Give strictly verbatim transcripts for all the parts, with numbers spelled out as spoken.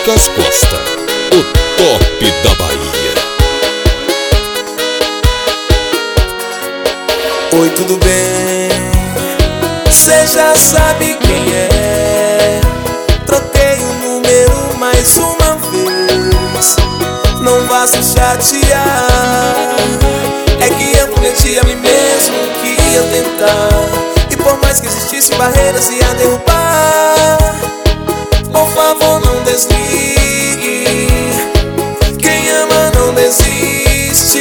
Lucas Costa, o top da Bahia. Oi, tudo bem? Cê já sabe quem é. Troquei o número mais uma vez. Não vá se chatear. É que eu prometi a mim mesmo que ia tentar. E por mais que existissem barreiras, ia derrubar. Por favor, não desligue. Quem ama não desiste.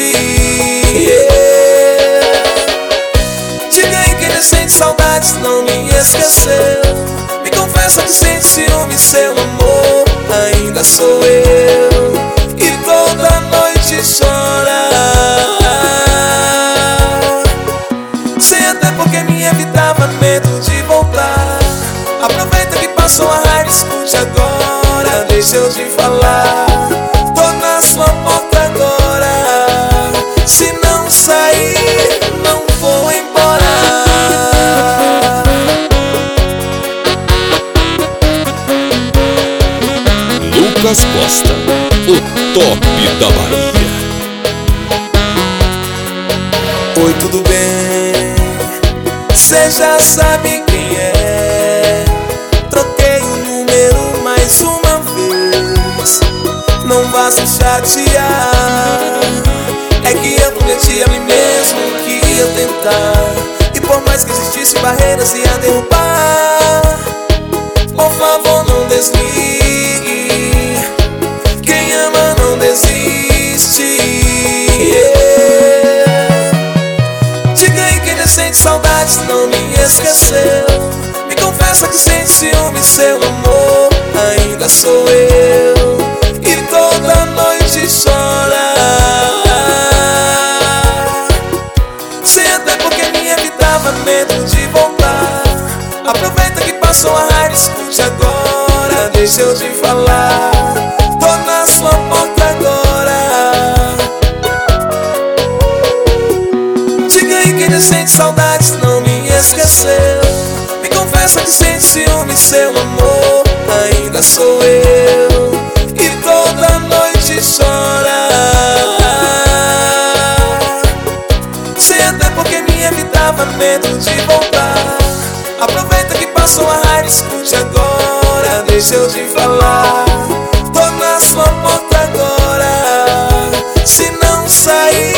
Yeah. Diga aí que ele sente saudades, não me esqueceu. Me confessa que sente ciúme, seu amor ainda sou eu. E toda noite chora. Sei até porque me evitava medo de voltar. Aproveita que passou a raiva, escute agora. Deixa eu te falar. Tô na sua porta agora. Se não sair, não vou embora. Lucas Costa, o top da Bahia. Oi, tudo bem? Cê já sabe quem é. Troquei o número mais uma vez. Não vá se chatear. É que eu prometi a mim mesmo que ia tentar. E por mais que existissem barreiras, ia derrubar. Por favor, não desligue. Quem ama não desiste. Yeah. Diga aí que ele sente saudades, não me esqueceu. Me confessa que sente ciúme, seu amor ainda sou eu. E toda noite chora. Sei até porque me evitava medo de voltar. Aproveita que passou a raiva, escute agora. Deixa eu te falar. Tô na sua porta agora. Diga aí que ele sente saudades, não me esqueceu. Me confessa que sente ciúme, seu amor ainda sou eu. E toda noite chora. Sei até porque me evitava medo de voltar. Aproveita que passou a raiva, escute agora. Deixa eu te falar. Tô na sua porta agora. Se não sair,